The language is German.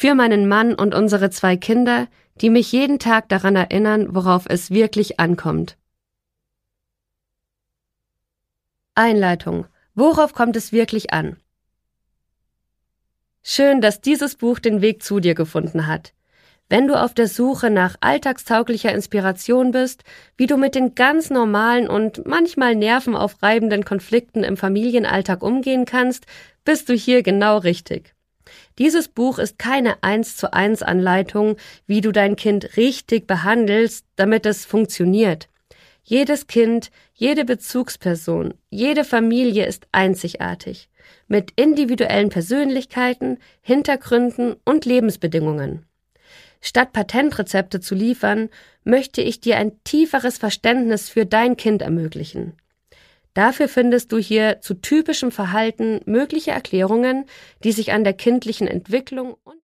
für meinen Mann und unsere 2 Kinder, die mich jeden Tag daran erinnern, worauf es wirklich ankommt. Einleitung. Worauf kommt es wirklich an? Schön, dass dieses Buch den Weg zu dir gefunden hat. Wenn du auf der Suche nach alltagstauglicher Inspiration bist, wie du mit den ganz normalen und manchmal nervenaufreibenden Konflikten im Familienalltag umgehen kannst, bist du hier genau richtig. Dieses Buch ist keine 1:1 Anleitung, wie du dein Kind richtig behandelst, damit es funktioniert. Jedes Kind, jede Bezugsperson, jede Familie ist einzigartig, mit individuellen Persönlichkeiten, Hintergründen und Lebensbedingungen. Statt Patentrezepte zu liefern, möchte ich dir ein tieferes Verständnis für dein Kind ermöglichen. Dafür findest du hier zu typischem Verhalten mögliche Erklärungen, die sich an der kindlichen Entwicklung und